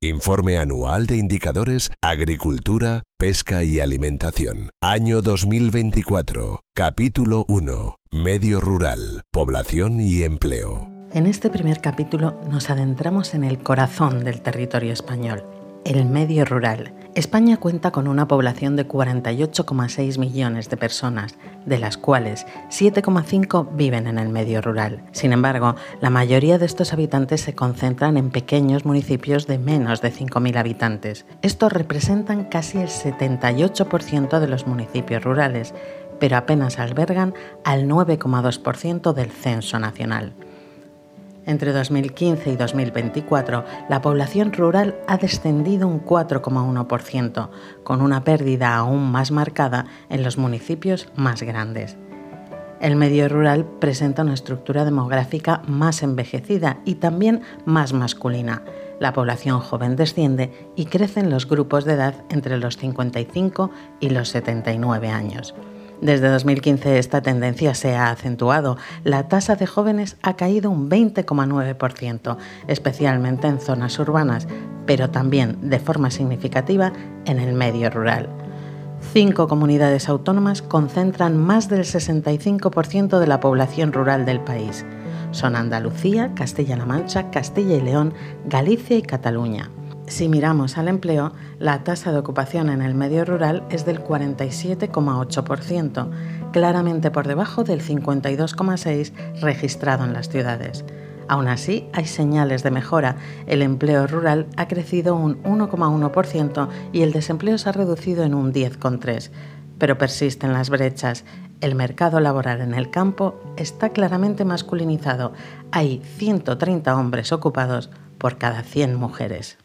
Informe anual de indicadores Agricultura, Pesca y Alimentación. Año 2024. Capítulo 1. Medio rural, población y empleo. En este primer capítulo nos adentramos en el corazón del territorio español, el medio rural. España cuenta con una población de 48,6 millones de personas, de las cuales 7,5 viven en el medio rural. Sin embargo, la mayoría de estos habitantes se concentran en pequeños municipios de menos de 5.000 habitantes. Estos representan casi el 78% de los municipios rurales, pero apenas albergan al 9,2% del censo nacional. Entre 2015 y 2024, la población rural ha descendido un 4,1%, con una pérdida aún más marcada en los municipios más grandes. El medio rural presenta una estructura demográfica más envejecida y también más masculina. La población joven desciende y crecen los grupos de edad entre los 55 y los 79 años. Desde 2015 esta tendencia se ha acentuado. La tasa de jóvenes ha caído un 20,9%, especialmente en zonas urbanas, pero también de forma significativa en el medio rural. 5 comunidades autónomas concentran más del 65% de la población rural del país. Son Andalucía, Castilla-La Mancha, Castilla y León, Galicia y Cataluña. Si miramos al empleo, la tasa de ocupación en el medio rural es del 47,8%, claramente por debajo del 52,6% registrado en las ciudades. Aún así, hay señales de mejora. El empleo rural ha crecido un 1,1% y el desempleo se ha reducido en un 10,3%. Pero persisten las brechas. El mercado laboral en el campo está claramente masculinizado. Hay 130 hombres ocupados por cada 100 mujeres.